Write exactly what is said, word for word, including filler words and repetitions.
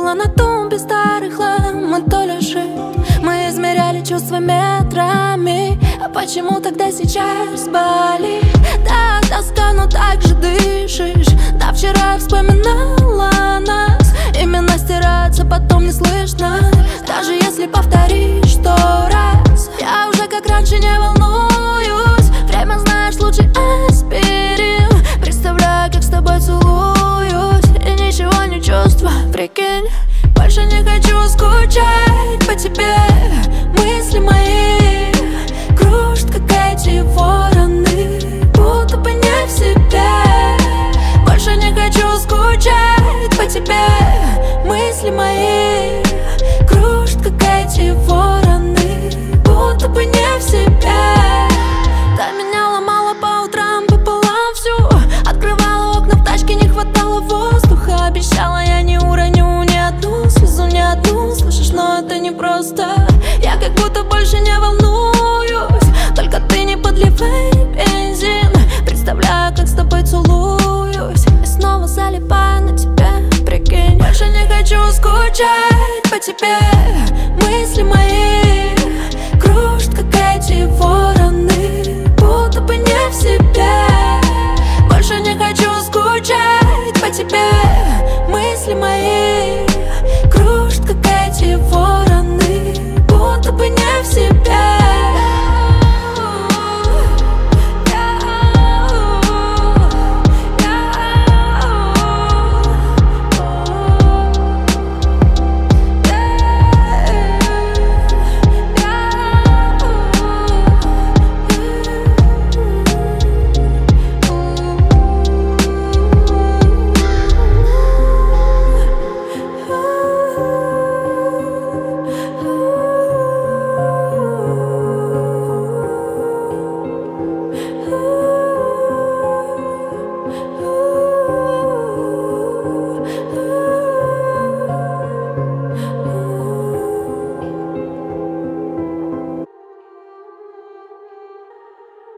было на тумбе старых лам, то лежит. Мы измеряли чувства метрами, а почему тогда сейчас болит? Да, тоска, но так же дышишь. Да, вчера я вспоминала нас. Именно стираться потом не слышно, даже если повторишь сто раз. Я уже как раньше не волнуюсь. Время, знаешь, лучше аспирин. Представляю, как с тобой целуюсь и ничего не чувствую, прикинь. Больше не хочу скучать по тебе. Мысли мои кружат, как эти вороны, будто бы не в себе. Больше не хочу скучать по тебе. Мысли мои кружат, как эти вороны, будто бы не в себе. Да, меня ломала по утрам пополам всю. Открывала окна в тачке, не хватало воздуха. Обещала, я не уроню ни одну слезу, ни одну. Слышишь, но это не просто. Я как будто больше не волнуюсь. Только ты не подливай бензин. Представляю, как с тобой целуюсь и снова залипаю на тебе, прикинь. Больше не хочу скучать.